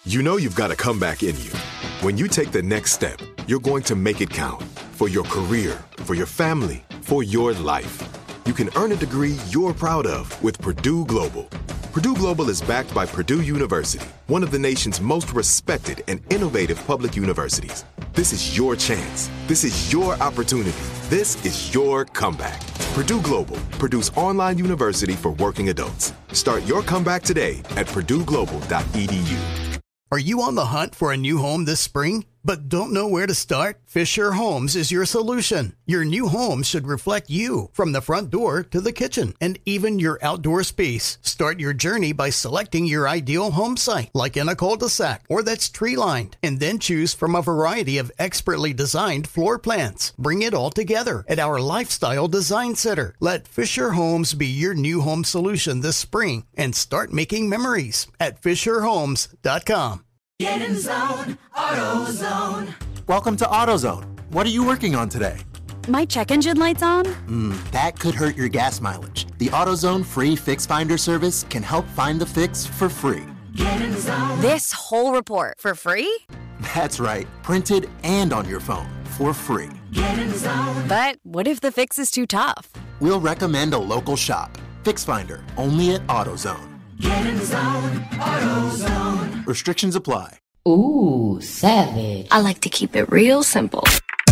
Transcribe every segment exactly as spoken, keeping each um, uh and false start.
You know you've got a comeback in you. When you take the next step, you're going to make it count. For your career, for your family, for your life. You can earn a degree you're proud of with Purdue Global. Purdue Global is backed by Purdue University, one of the nation's most respected and innovative public universities. This is your chance. This is your opportunity. This is your comeback. Purdue Global, Purdue's online university for working adults. Start your comeback today at purdue global dot e d u. Are you on the hunt for a new home this spring, but don't know where to start? Fisher Homes is your solution. Your new home should reflect you, from the front door to the kitchen, and even your outdoor space. Start your journey by selecting your ideal home site, like in a cul-de-sac or that's tree-lined, and then choose from a variety of expertly designed floor plans. Bring it all together at our Lifestyle Design Center. Let Fisher Homes be your new home solution this spring and start making memories at fisher homes dot com. Get in zone, AutoZone. Welcome to AutoZone. What are you working on today? My check engine light's on? Mm, that could hurt your gas mileage. The AutoZone free Fix Finder service can help find the fix for free. Get in zone. This whole report for free? That's right, printed and on your phone for free. Get in zone. But what if the fix is too tough? We'll recommend a local shop. Fix Finder, only at AutoZone. Get in zone, AutoZone. Restrictions apply. Ooh, savage. I like to keep it real simple.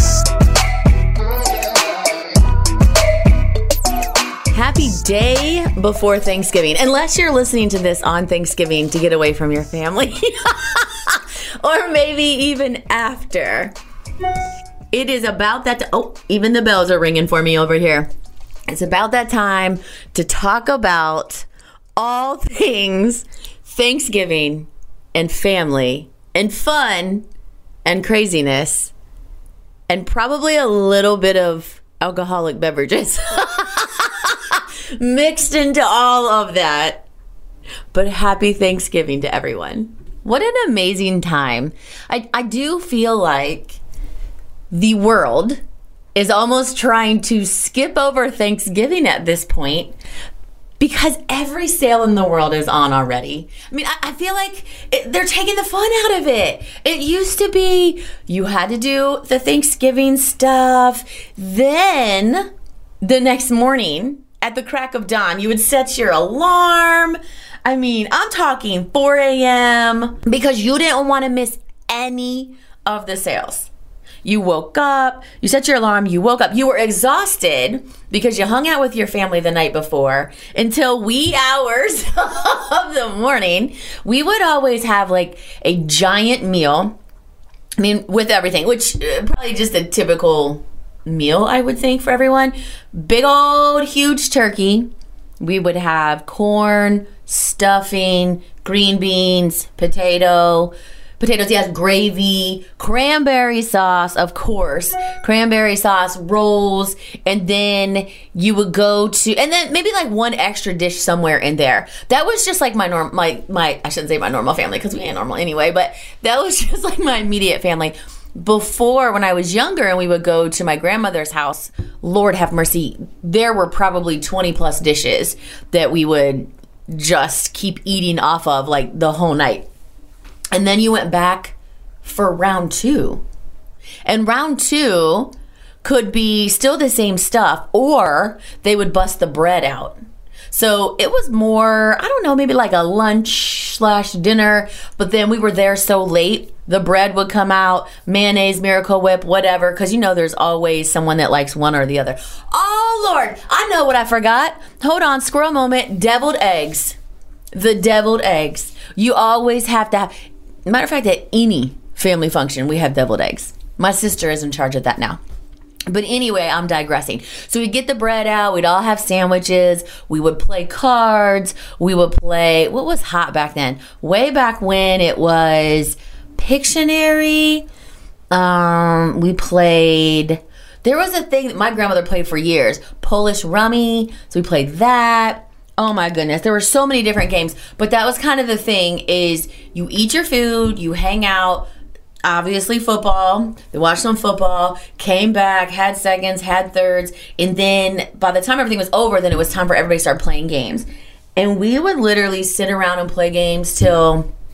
Happy day before Thanksgiving, unless you're listening to this on Thanksgiving to get away from your family, or maybe even after. It is about that. T- oh, even the bells are ringing for me over here. It's about that time to talk about all things Thanksgiving and family and fun and craziness and probably a little bit of alcoholic beverages mixed into all of that. But happy Thanksgiving to everyone. What an amazing time. I, I do feel like the world is almost trying to skip over Thanksgiving at this point, because every sale in the world is on already. I mean, I, I feel like it, they're taking the fun out of it. It used to be you had to do the Thanksgiving stuff. Then the next morning at the crack of dawn, you would set your alarm. I mean, I'm talking four a.m. because you didn't want to miss any of the sales. You woke up, you set your alarm, you woke up, you were exhausted because you hung out with your family the night before until wee hours of the morning. We would always have like a giant meal, I mean, with everything, which uh, probably just a typical meal, I would think, for everyone. Big old huge turkey. We would have corn, stuffing, green beans, potato, Potatoes, yes, gravy, cranberry sauce, of course, cranberry sauce, rolls, and then you would go to, and then maybe like one extra dish somewhere in there. That was just like my norm, my, my, I shouldn't say my normal family because we ain't normal anyway, but that was just like my immediate family. Before, when I was younger and we would go to my grandmother's house, Lord have mercy, there were probably twenty plus dishes that we would just keep eating off of like the whole night. And then you went back for round two. And round two could be still the same stuff, or they would bust the bread out. So it was more, I don't know, maybe like a lunch slash dinner, but then we were there so late, the bread would come out, mayonnaise, Miracle Whip, whatever, because you know there's always someone that likes one or the other. Oh, Lord, I know what I forgot. Hold on, squirrel moment, deviled eggs. The deviled eggs. You always have to have, matter of fact, at any family function, we have deviled eggs. My sister is in charge of that now. But anyway, I'm digressing. So we'd get the bread out. We'd all have sandwiches. We would play cards. We would play, what was hot back then? Way back when it was Pictionary. Um, we played, there was a thing that my grandmother played for years, Polish Rummy. So we played that. Oh my goodness, there were so many different games, but that was kind of the thing, is you eat your food, you hang out, obviously football, they watched some football, came back, had seconds, had thirds, and then by the time everything was over, then it was time for everybody to start playing games. And we would literally sit around and play games till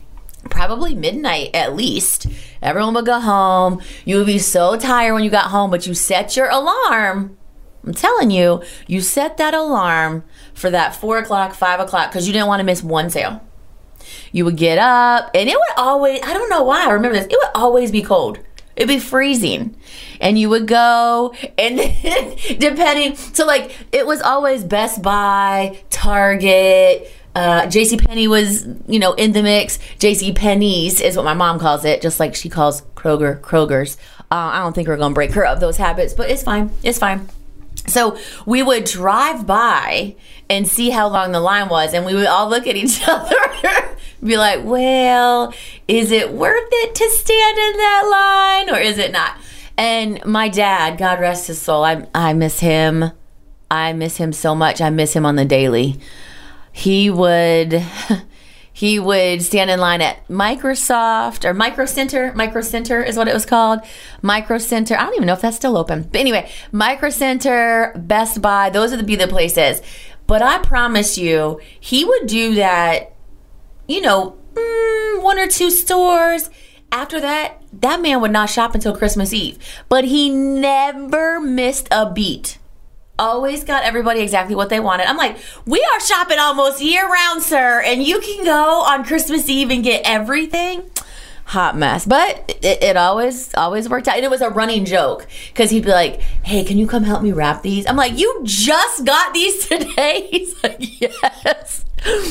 probably midnight at least. Everyone would go home. You would be so tired when you got home, but you set your alarm. I'm telling you, you set that alarm for that four o'clock, five o'clock, because you didn't want to miss one sale. You would get up, and it would always, I don't know why I remember this, it would always be cold. It'd be freezing. And you would go, and then depending, so like, it was always Best Buy, Target, uh, JCPenney was, you know, in the mix. JCPenney's is what my mom calls it, just like she calls Kroger, Kroger's. Uh, I don't think we're going to break her of those habits, but it's fine. It's fine. So we would drive by and see how long the line was, and we would all look at each other be like, well, is it worth it to stand in that line or is it not? And my dad, God rest his soul, I, I miss him. I miss him so much. I miss him on the daily. He would... He would stand in line at Microsoft or Micro Center. Micro Center is what it was called. Micro Center. I don't even know if that's still open. But anyway, Micro Center, Best Buy, those would be the places. But I promise you, he would do that, you know, mm, one or two stores. After that, that man would not shop until Christmas Eve. But he never missed a beat. Always got everybody exactly what they wanted. I'm like, we are shopping almost year round, sir, and you can go on Christmas Eve and get everything. Hot mess. But it, it always always worked out. And it was a running joke because he'd be like, hey, can you come help me wrap these? I'm like, you just got these today? He's like, yes.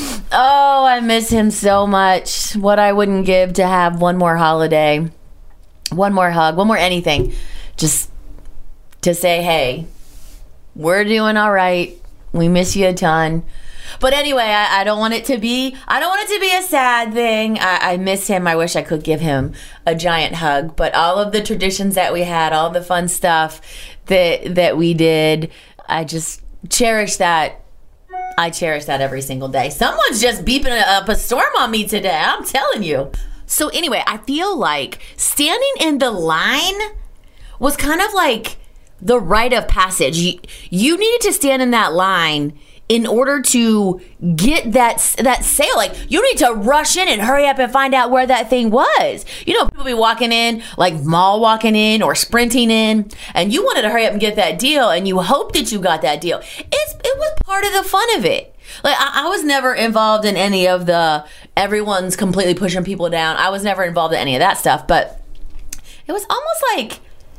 Oh, I miss him so much. What I wouldn't give to have one more holiday, one more hug, one more anything, just to say, hey, we're doing all right. We miss you a ton. But anyway, I, I don't want it to be, I don't want it to be a sad thing. I, I miss him. I wish I could give him a giant hug. But all of the traditions that we had, all the fun stuff that that we did, I just cherish that. I cherish that every single day. Someone's just beeping up a storm on me today. I'm telling you. So anyway, I feel like standing in the line was kind of like the rite of passage. You, you needed to stand in that line in order to get that that sale. Like, you need to rush in and hurry up and find out where that thing was. You know, people be walking in, like mall walking in or sprinting in, and you wanted to hurry up and get that deal, and you hoped that you got that deal. It's, it was part of the fun of it. Like, I, I was never involved in any of the everyone's completely pushing people down. I was never involved in any of that stuff, but it was almost like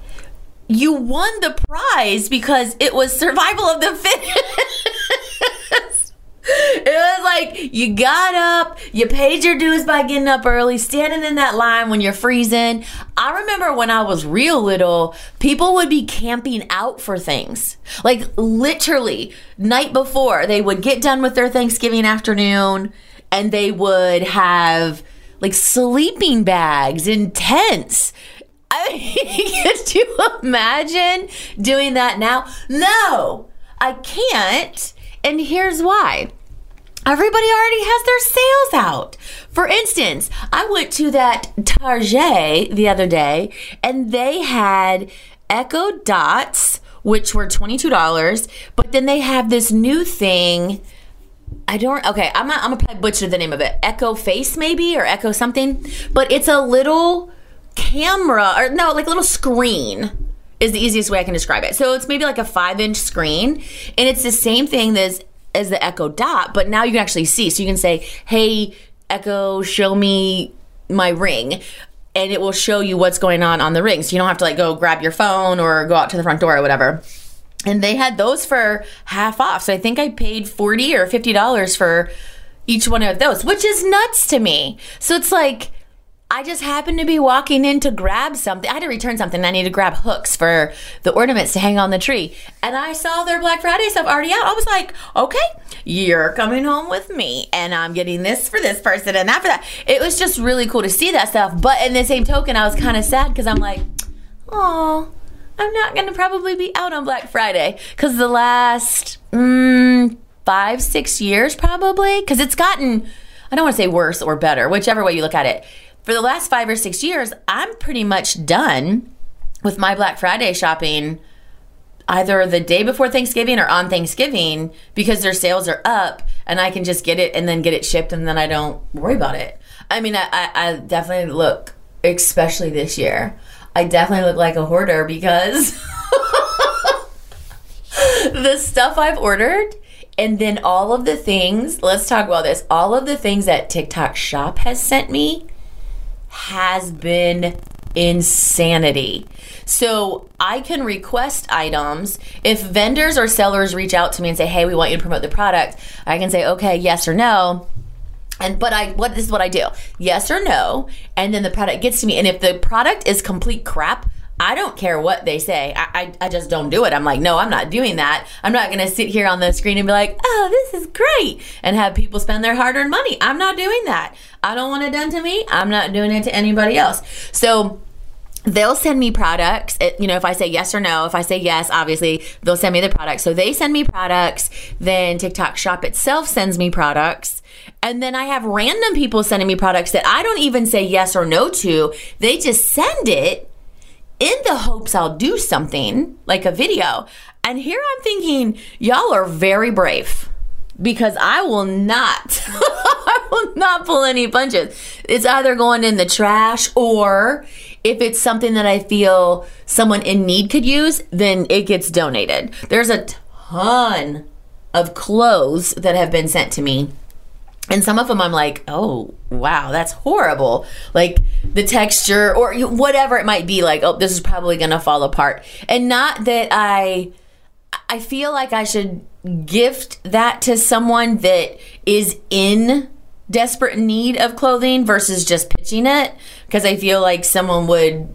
you won the prize because it was survival of the fittest. It was like you got up, you paid your dues by getting up early, standing in that line when you're freezing. I remember when I was real little, people would be camping out for things. Like, literally, night before, they would get done with their Thanksgiving afternoon and they would have like sleeping bags and tents. I mean, could you imagine doing that now? No, I can't. And here's why. Everybody already has their sales out. For instance, I went to that Target the other day, and they had Echo Dots, which were twenty-two dollars. But then they have this new thing. I don't, okay, I'm going I'm to probably butcher the name of it. Echo Face, maybe, or Echo something. But it's a little camera, or no, like a little screen is the easiest way I can describe it. So it's maybe like a five inch screen, and it's the same thing as as the Echo Dot, but now you can actually see. So you can say, hey, Echo, show me my ring, and it will show you what's going on on the ring. So you don't have to like go grab your phone or go out to the front door or whatever. And they had those for half off. So I think I paid forty or fifty dollars for each one of those, which is nuts to me. So it's like, I just happened to be walking in to grab something. I had to return something. I needed to grab hooks for the ornaments to hang on the tree. And I saw their Black Friday stuff already out. I was like, okay, you're coming home with me. And I'm getting this for this person and that for that. It was just really cool to see that stuff. But in the same token, I was kind of sad because I'm like, oh, I'm not going to probably be out on Black Friday. Because the last mm, five, six years probably. Because it's gotten, I don't want to say worse or better, whichever way you look at it. For the last five or six years, I'm pretty much done with my Black Friday shopping either the day before Thanksgiving or on Thanksgiving because their sales are up and I can just get it and then get it shipped and then I don't worry about it. I mean, I, I, I definitely look, especially this year, I definitely look like a hoarder because the stuff I've ordered and then all of the things, let's talk about this, all of the things that TikTok Shop has sent me has been insanity. So I can request items. If vendors or sellers reach out to me and say, hey, we want you to promote the product, I can say, okay, yes or no. And but I what this is what I do. Yes or no, and then the product gets to me. And if the product is complete crap, I don't care what they say. I, I, I just don't do it. I'm like, no, I'm not doing that. I'm not going to sit here on the screen and be like, oh, this is great, and have people spend their hard-earned money. I'm not doing that. I don't want it done to me. I'm not doing it to anybody else. So they'll send me products. It, you know, if I say yes or no, if I say yes, obviously they'll send me the products. So they send me products. Then TikTok Shop itself sends me products. And then I have random people sending me products that I don't even say yes or no to. They just send it in the hopes I'll do something, like a video. And here I'm thinking, y'all are very brave, because I will not, I will not pull any punches. It's either going in the trash, or if it's something that I feel someone in need could use, then it gets donated. There's a ton of clothes that have been sent to me. And some of them I'm like, oh, wow, that's horrible. Like the texture or whatever it might be, like, oh, this is probably going to fall apart. And not that I, I feel like I should gift that to someone that is in desperate need of clothing versus just pitching it. Because I feel like someone would,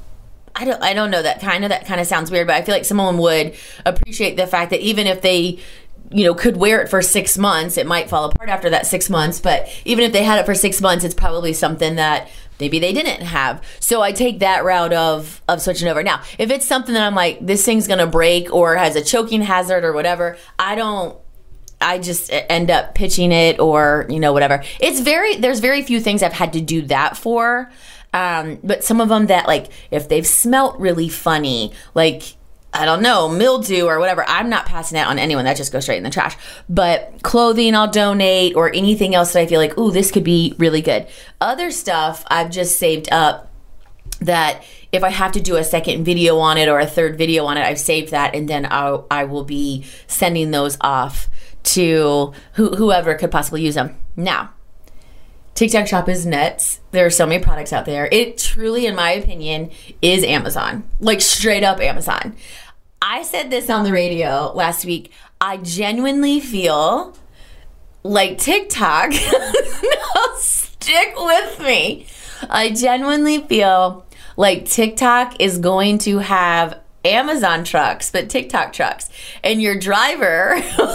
I don't, I don't know, that kind of, that kind of sounds weird, but I feel like someone would appreciate the fact that even if they, you know, could wear it for six months, it might fall apart after that six months. But even if they had it for six months, it's probably something that maybe they didn't have. So I take that route of of switching over. Now, if it's something that I'm like, this thing's going to break or has a choking hazard or whatever, I don't, I just end up pitching it or, you know, whatever. It's very, there's very few things I've had to do that for. Um, but some of them that, like, if they've smelt really funny, like, I don't know, mildew or whatever, I'm not passing that on anyone. That just goes straight in the trash. But clothing I'll donate, or anything else that I feel like, ooh, this could be really good. Other stuff I've just saved up that if I have to do a second video on it or a third video on it, I've saved that, and then I'll, I will be sending those off to who, whoever could possibly use them. Now, TikTok Shop is nuts. There are so many products out there. It truly, in my opinion, is Amazon. Like, straight up Amazon. I said this on the radio last week. I genuinely feel like TikTok, no, stick with me. I genuinely feel like TikTok is going to have Amazon trucks, but TikTok trucks. And your driver,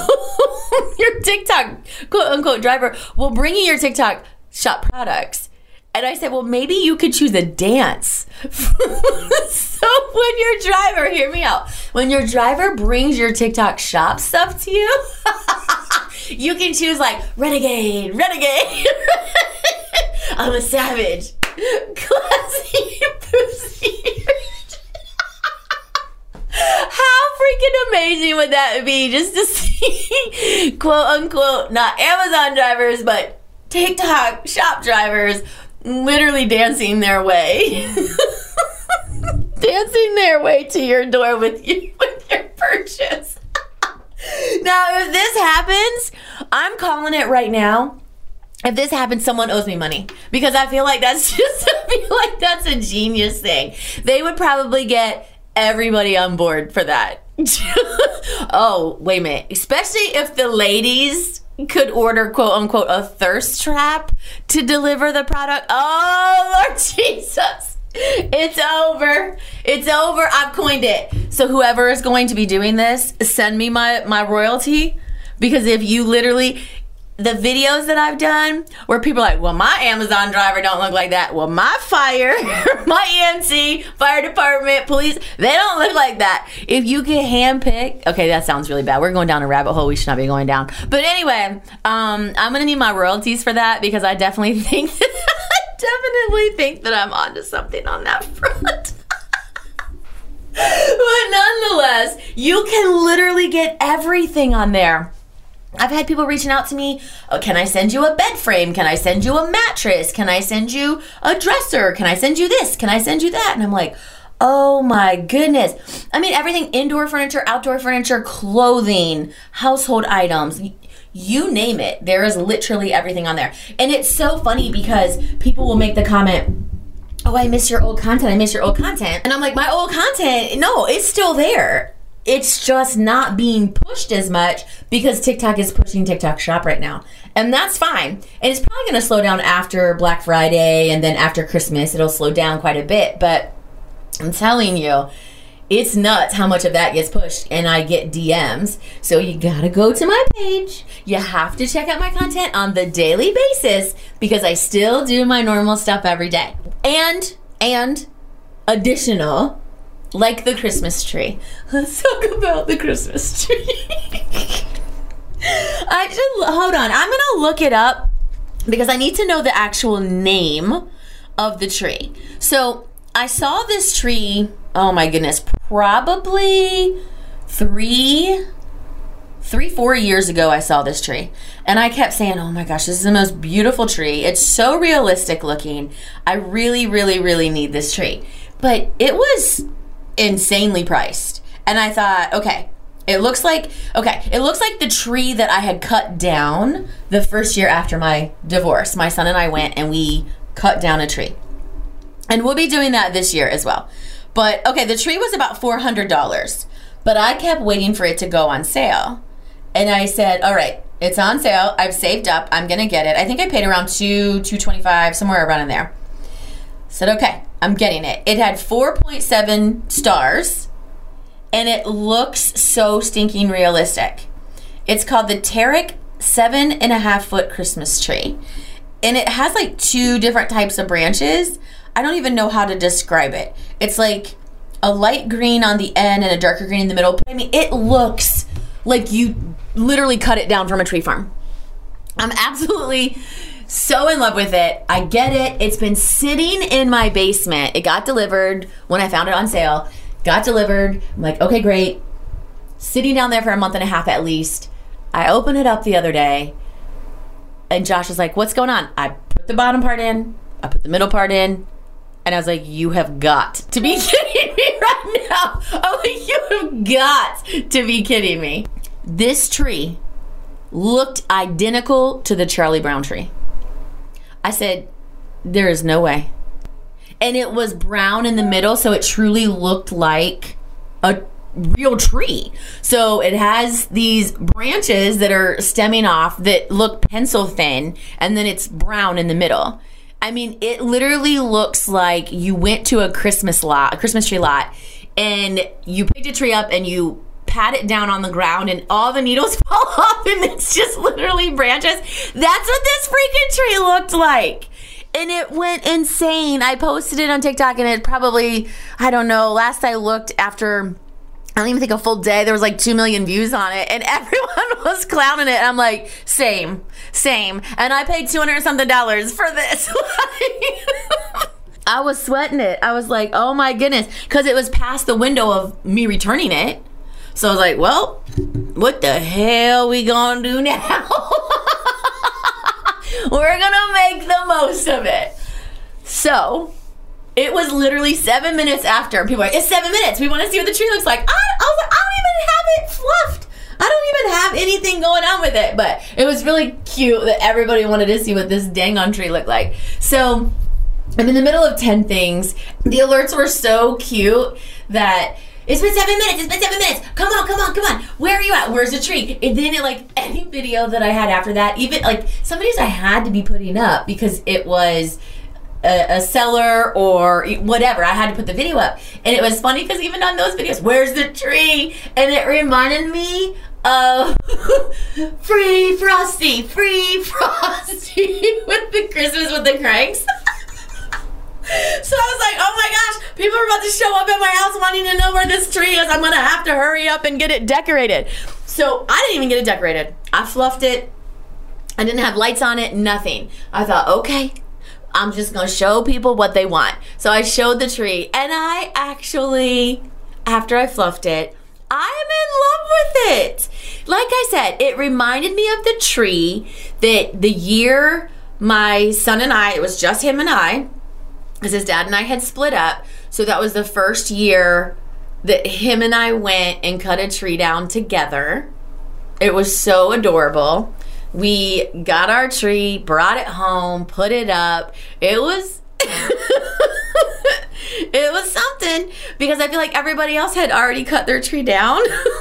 your TikTok quote unquote driver, will bring you your TikTok Shop products. And I said, well, maybe you could choose a dance. So when your driver, hear me out, when your driver brings your TikTok Shop stuff to you, you can choose like renegade, renegade. I'm a savage. Classy, pussy. How freaking amazing would that be, just to see, quote unquote, not Amazon drivers, but TikTok Shop drivers literally dancing their way, dancing their way to your door with you, with your purchase. Now, if this happens, I'm calling it right now. If this happens, someone owes me money, because I feel like that's just, I feel like that's a genius thing. They would probably get everybody on board for that. Oh, wait a minute. Especially if the ladies could order, quote unquote, a thirst trap to deliver the product. Oh, Lord Jesus. It's over. It's over. I've coined it. So whoever is going to be doing this, send me my, my royalty. Because if you literally, the videos that I've done where people are like, well, my Amazon driver don't look like that. Well, my fire, my E M C, fire department, police, they don't look like that. If you can handpick, okay, that sounds really bad. We're going down a rabbit hole we should not be going down. But anyway, um, I'm going to need my royalties for that, because I definitely think that, I definitely think that I'm onto something on that front. But nonetheless, you can literally get everything on there. I've had people reaching out to me, oh, can I send you a bed frame? Can I send you a mattress? Can I send you a dresser? Can I send you this? Can I send you that? And I'm like, oh my goodness. I mean, everything, indoor furniture, outdoor furniture, clothing, household items, you name it. There is literally everything on there. And it's so funny because people will make the comment, oh, I miss your old content. I miss your old content. And I'm like, my old content, no, it's still there. It's just not being pushed as much because TikTok is pushing TikTok Shop right now. And that's fine. And it's probably going to slow down after Black Friday and then after Christmas. It'll slow down quite a bit. But I'm telling you, it's nuts how much of that gets pushed. And I get D Ms. So you got to go to my page. You have to check out my content on the daily basis because I still do my normal stuff every day. And, and additional... like the Christmas tree. Let's talk about the Christmas tree. I should, hold on. I'm going to look it up because I need to know the actual name of the tree. So I saw this tree, oh my goodness, probably three, three, four years ago I saw this tree. And I kept saying, oh my gosh, this is the most beautiful tree. It's so realistic looking. I really, really, really need this tree. But it was... insanely priced. And I thought, okay, it looks like, okay, it looks like the tree that I had cut down the first year after my divorce. My son and I went and we cut down a tree. And we'll be doing that this year as well. But, okay, the tree was about four hundred dollars. But I kept waiting for it to go on sale. And I said, all right, it's on sale. I've saved up. I'm going to get it. I think I paid around two, two twenty-five, somewhere around in there. Said, okay, I'm getting it. It had four point seven stars, and it looks so stinking realistic. It's called the Tarek seven and a half foot Christmas tree. And it has like two different types of branches. I don't even know how to describe it. It's like a light green on the end and a darker green in the middle. But I mean, it looks like you literally cut it down from a tree farm. I'm absolutely... so in love with it. I get it. It's been sitting in my basement. It got delivered when I found it on sale. Got delivered. I'm like, okay, great. Sitting down there for a month and a half at least. I opened it up the other day. And Josh was like, what's going on? I put the bottom part in. I put the middle part in. And I was like, you have got to be kidding me right now. I'm like, you have got to be kidding me. This tree looked identical to the Charlie Brown tree. I said, there is no way. And it was brown in the middle, so it truly looked like a real tree. So it has these branches that are stemming off that look pencil thin, and then it's brown in the middle. I mean, it literally looks like you went to a Christmas lot, a Christmas tree lot, and you picked a tree up and you pat it down on the ground and all the needles fall off and it's just literally branches. That's what this freaking tree looked like. And it went insane. I posted it on TikTok and it probably, I don't know, last I looked after, I don't even think a full day, there was like two million views on it and everyone was clowning it. I'm like, same, same. And I paid two hundred and something dollars for this. I was sweating it. I was like, oh my goodness. Because it was past the window of me returning it. So I was like, well, what the hell we gonna do now? We're gonna make the most of it. So it was literally seven minutes after. People were like, it's seven minutes. We want to see what the tree looks like. I, I was like, I don't even have it fluffed. I don't even have anything going on with it. But it was really cute that everybody wanted to see what this dang on tree looked like. So I'm in the middle of ten things. The alerts were so cute that it's been seven minutes. It's been seven minutes. Come on, come on, come on. Where are you at? Where's the tree? And then it, like, any video that I had after that, even, like, some videos I had to be putting up because it was a, a seller or whatever. I had to put the video up. And it was funny because even on those videos, where's the tree? And it reminded me of Free Frosty, Free Frosty with the Christmas with the cranks. So I was like, oh my gosh, people are about to show up at my house wanting to know where this tree is. I'm going to have to hurry up and get it decorated. So I didn't even get it decorated. I fluffed it. I didn't have lights on it, nothing. I thought, okay, I'm just going to show people what they want. So I showed the tree, and I actually, after I fluffed it, I am in love with it. like I said, it reminded me of the tree that the year my son and I, it was just him and I, because his dad and I had split up. So that was the first year that him and I went and cut a tree down together. It was so adorable. We got our tree, brought it home, put it up. It was... it was something, because I feel like everybody else had already cut their tree down.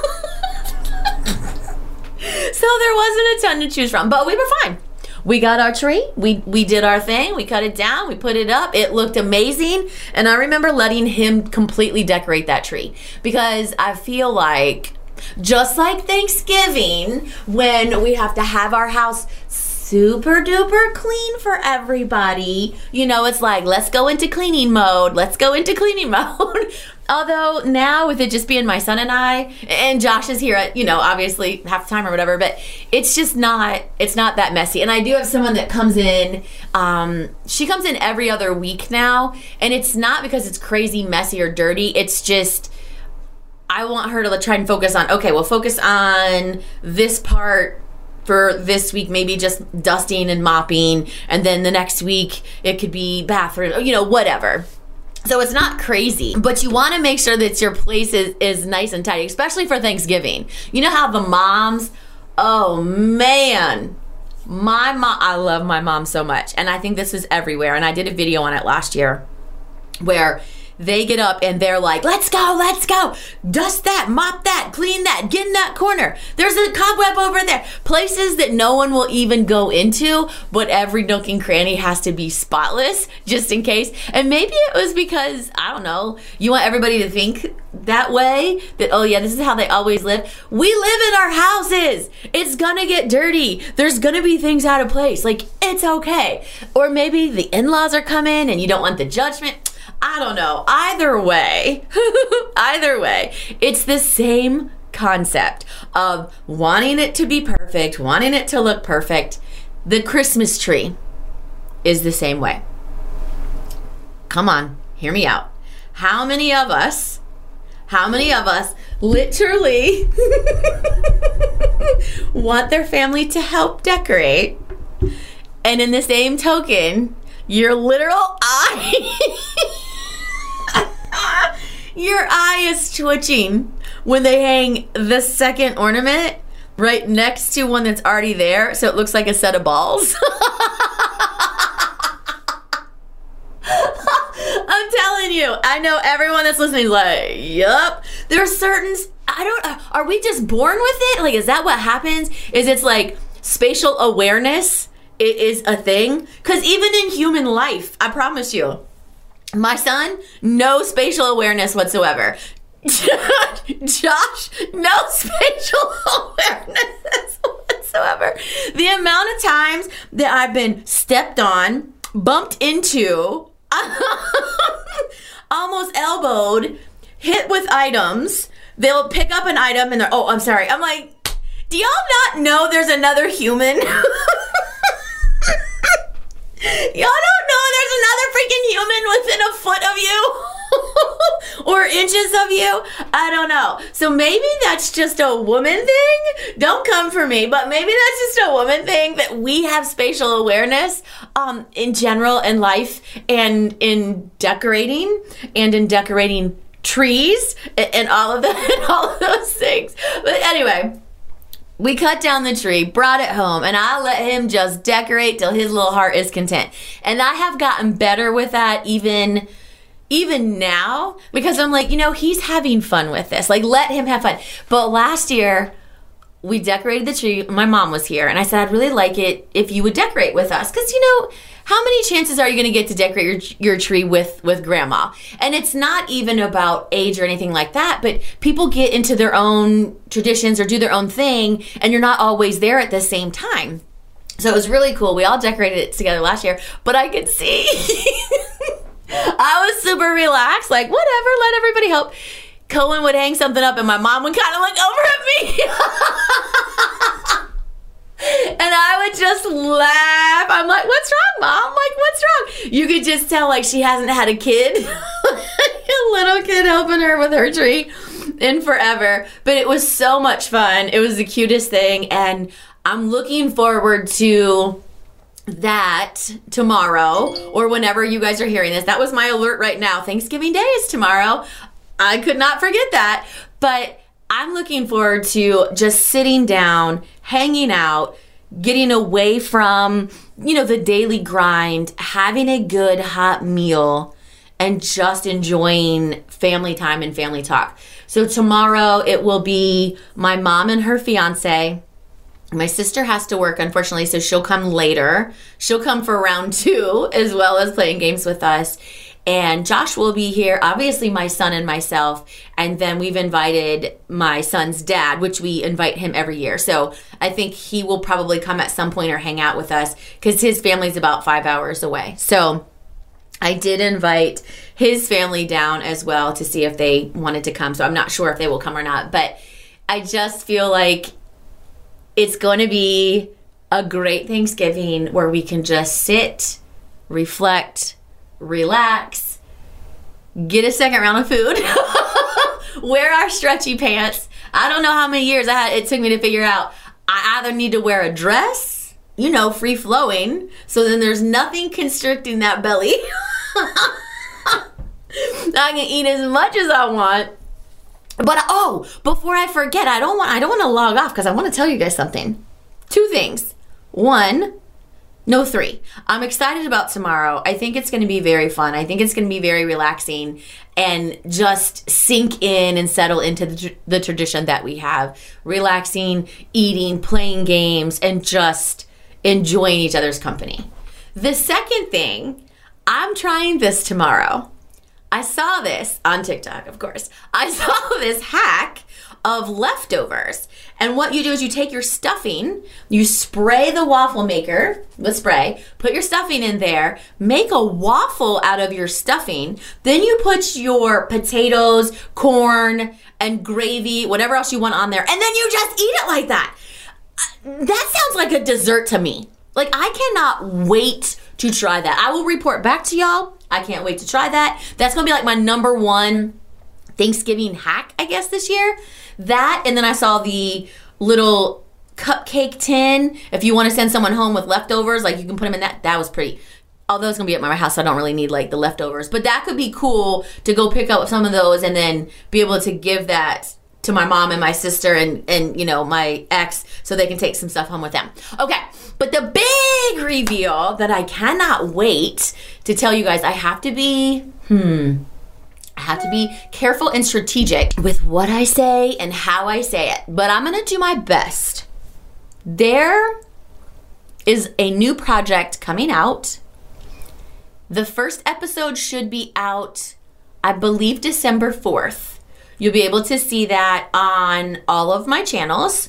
So there wasn't a ton to choose from, but we were fine. We got our tree, we we did our thing, we cut it down, we put it up, it looked amazing, and I remember letting him completely decorate that tree, because I feel like, just like Thanksgiving, when we have to have our house super duper clean for everybody, you know, it's like, let's go into cleaning mode, let's go into cleaning mode. Although now with it just being my son and I, and Josh is here at, you know, obviously half the time or whatever, but it's just not, it's not that messy. And I do have someone that comes in, um, she comes in every other week now, and it's not because it's crazy messy or dirty, it's just, I want her to try and focus on, okay, well, focus on this part for this week, maybe just dusting and mopping, and then the next week it could be bathroom, you know, whatever. So it's not crazy, but you want to make sure that your place is, is nice and tidy, especially for Thanksgiving. You know how the moms, oh man, my mom, I love my mom so much. And I think this is everywhere. And I did a video on it last year where they get up and they're like, let's go, let's go. Dust that, mop that, clean that, get in that corner. There's a cobweb over there. Places that no one will even go into, but every nook and cranny has to be spotless just in case. And maybe it was because, I don't know, you want everybody to think that way, that, oh yeah, this is how they always live. We live in our houses. It's gonna get dirty. There's gonna be things out of place. Like, it's okay. Or maybe the in-laws are coming and you don't want the judgment. I don't know. Either way, either way, it's the same concept of wanting it to be perfect, wanting it to look perfect. The Christmas tree is the same way. Come on, hear me out. How many of us, how many of us literally want their family to help decorate, and in the same token, your literal eye your eye is twitching when they hang the second ornament right next to one that's already there, so it looks like a set of balls. I'm telling you, I know everyone that's listening is like, yup. There are certain, I don't, are we just born with it? Like, is that what happens? Is it's like spatial awareness is a thing? Because even in human life, I promise you, my son, no spatial awareness whatsoever. Josh, no spatial awareness whatsoever. The amount of times that I've been stepped on, bumped into, almost elbowed, hit with items. They'll pick up an item and they're, oh, I'm sorry. I'm like, do y'all not know there's another human? Y'all don't know there's another freaking human within a foot of you or inches of you? I don't know. So maybe that's just a woman thing. Don't come for me, but maybe that's just a woman thing that we have spatial awareness um, in general in life and in decorating and in decorating trees and, and all of that and all of those things. But anyway, we cut down the tree, brought it home, and I let him just decorate till his little heart is content. And I have gotten better with that even, even now, because I'm like, you know, he's having fun with this. Like, let him have fun. But last year, we decorated the tree. My mom was here, and I said, I'd really like it if you would decorate with us. Because, you know, how many chances are you going to get to decorate your your tree with, with grandma? And it's not even about age or anything like that, but people get into their own traditions or do their own thing, and you're not always there at the same time. So it was really cool. We all decorated it together last year, but I could see I was super relaxed, like, whatever, let everybody help. Cohen would hang something up, and my mom would kind of look over at me. And I would just laugh. I'm like, what's wrong, Mom? Like, what's wrong? You could just tell, like, she hasn't had a kid. A little kid helping her with her tree. in forever. But it was so much fun. It was the cutest thing. And I'm looking forward to that tomorrow or whenever you guys are hearing this. That was my alert right now. Thanksgiving Day is tomorrow. I could not forget that. But I'm looking forward to just sitting down, hanging out, getting away from, you know, the daily grind, having a good hot meal, and just enjoying family time and family talk. So tomorrow it will be my mom and her fiance. My sister has to work, unfortunately, so she'll come later. She'll come for round two as well as playing games with us. And Josh will be here, obviously my son and myself. And then we've invited my son's dad, which we invite him every year. So I think he will probably come at some point or hang out with us because his family's about five hours away. So I did invite his family down as well to see if they wanted to come. So I'm not sure if they will come or not. But I just feel like it's going to be a great Thanksgiving where we can just sit, reflect, relax, get a second round of food, wear our stretchy pants. I don't know how many years I had, it took me to figure out I either need to wear a dress, you know, free flowing, so then there's nothing constricting that belly. I can eat as much as I want. But oh, before I forget, I don't want I don't want to log off because I want to tell you guys something. Two things. One, No, three. I'm excited about tomorrow. I think it's going to be very fun. I think it's going to be very relaxing and just sink in and settle into the, tr- the tradition that we have. Relaxing, eating, playing games, and just enjoying each other's company. The second thing, I'm trying this tomorrow. I saw this on TikTok, of course. I saw this hack of leftovers. And what you do is you take your stuffing, you spray the waffle maker with spray, put your stuffing in there, make a waffle out of your stuffing, then you put your potatoes, corn, and gravy, whatever else you want on there, and then you just eat it like that. That sounds like a dessert to me. Like, I cannot wait to try that. I will report back to y'all. I can't wait to try that. That's going to be like my number one Thanksgiving hack, I guess, this year. That, and then I saw the little cupcake tin. If you want to send someone home with leftovers, like you can put them in that. That was pretty. Although it's going to be at my house, so I don't really need like the leftovers. But that could be cool to go pick up some of those and then be able to give that to my mom and my sister and, and you know, my ex so they can take some stuff home with them. Okay, but the big reveal that I cannot wait to tell you guys, I have to be, hmm, I have to be careful and strategic with what I say and how I say it, but I'm going to do my best. There is a new project coming out. The first episode should be out, I believe, December fourth. You'll be able to see that on all of my channels.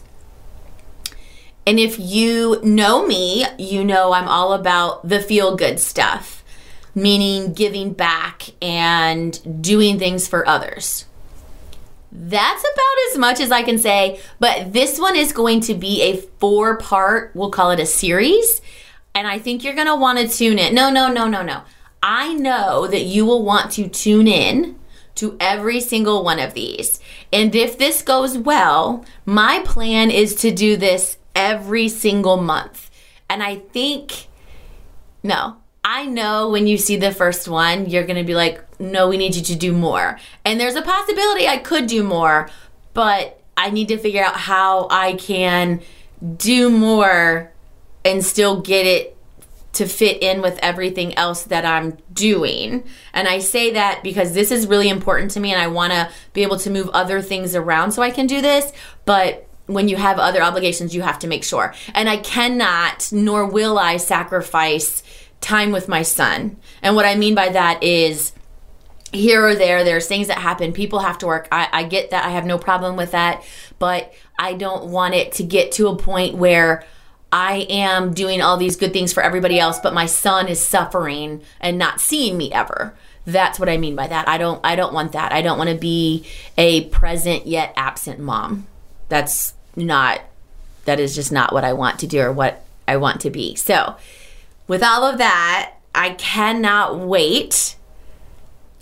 And if you know me, you know I'm all about the feel-good stuff, meaning giving back and doing things for others. That's about as much as I can say, but this one is going to be a four-part, we'll call it a series, and I think you're going to want to tune in. No, no, no, no, no. I know that you will want to tune in to every single one of these. And if this goes well, my plan is to do this every single month. And I think, no, I know when you see the first one, you're going to be like, no, we need you to do more. And there's a possibility I could do more, but I need to figure out how I can do more and still get it to fit in with everything else that I'm doing. And I say that because this is really important to me and I want to be able to move other things around so I can do this. But when you have other obligations, you have to make sure. And I cannot, nor will I, sacrifice time with my son. And what I mean by that is here or there, there's things that happen. People have to work. I, I get that. I have no problem with that. But I don't want it to get to a point where I am doing all these good things for everybody else, but my son is suffering and not seeing me ever. That's what I mean by that. I don't I don't want that. I don't want to be a present yet absent mom. That's not, that is just not what I want to do or what I want to be. So with all of that, I cannot wait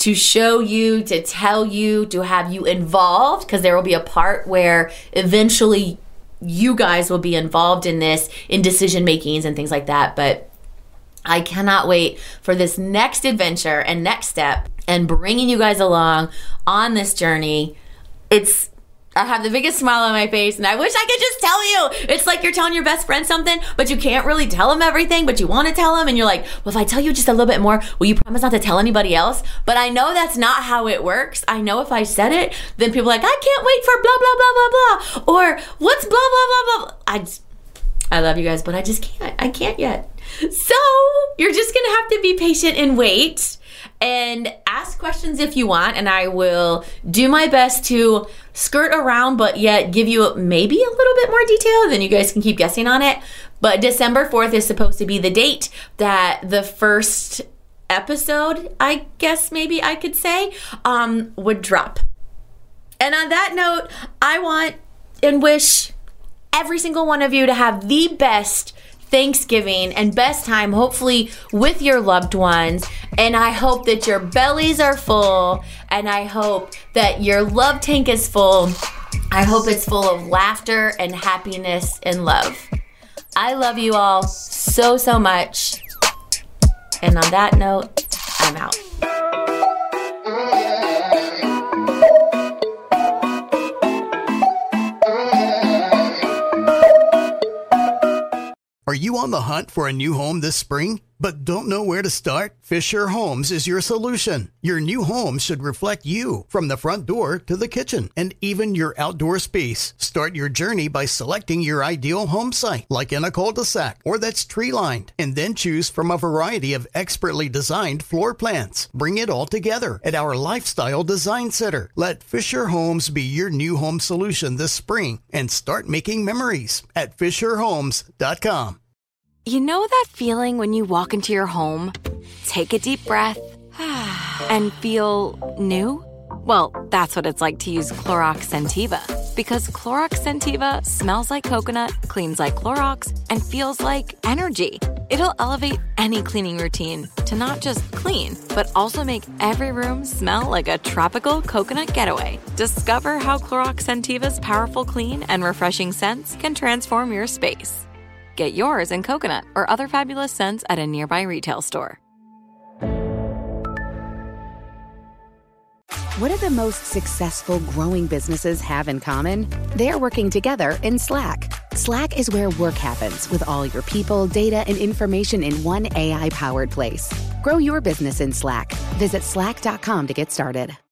to show you, to tell you, to have you involved, because there will be a part where eventually you guys will be involved in this, in decision makings and things like that. But I cannot wait for this next adventure and next step and bringing you guys along on this journey. It's I have the biggest smile on my face, and I wish I could just tell you. It's like you're telling your best friend something, but you can't really tell them everything, but you want to tell them, and you're like, well, if I tell you just a little bit more, will you promise not to tell anybody else? But I know that's not how it works. I know if I said it, then people are like, I can't wait for blah, blah, blah, blah, blah. Or what's blah, blah, blah, blah. I just, I love you guys, but I just can't. I can't yet. So you're just going to have to be patient and wait and ask questions if you want, and I will do my best to skirt around but yet give you maybe a little bit more detail, then you guys can keep guessing on it. But December fourth is supposed to be the date that the first episode, I guess maybe I could say, um, would drop. And on that note, I want and wish every single one of you to have the best Thanksgiving and best time, hopefully with your loved ones. And I hope that your bellies are full, and I hope that your love tank is full. I hope it's full of laughter and happiness and love. I love you all so, so much. And on that note, I'm out. Are you on the hunt for a new home this spring, but don't know where to start? Fisher Homes is your solution. Your new home should reflect you, from the front door to the kitchen, and even your outdoor space. Start your journey by selecting your ideal home site, like in a cul-de-sac or that's tree-lined, and then choose from a variety of expertly designed floor plans. Bring it all together at our Lifestyle Design Center. Let Fisher Homes be your new home solution this spring, and start making memories at fisher homes dot com. You know that feeling when you walk into your home, take a deep breath, and feel new? Well, that's what it's like to use Clorox Scentiva. Because Clorox Scentiva smells like coconut, cleans like Clorox, and feels like energy. It'll elevate any cleaning routine to not just clean, but also make every room smell like a tropical coconut getaway. Discover how Clorox Scentiva's powerful clean and refreshing scents can transform your space. Get yours in coconut or other fabulous scents at a nearby retail store. What do the most successful growing businesses have in common? They're working together in Slack. Slack is where work happens, with all your people, data, and information in one A I-powered place. Grow your business in Slack. Visit slack dot com to get started.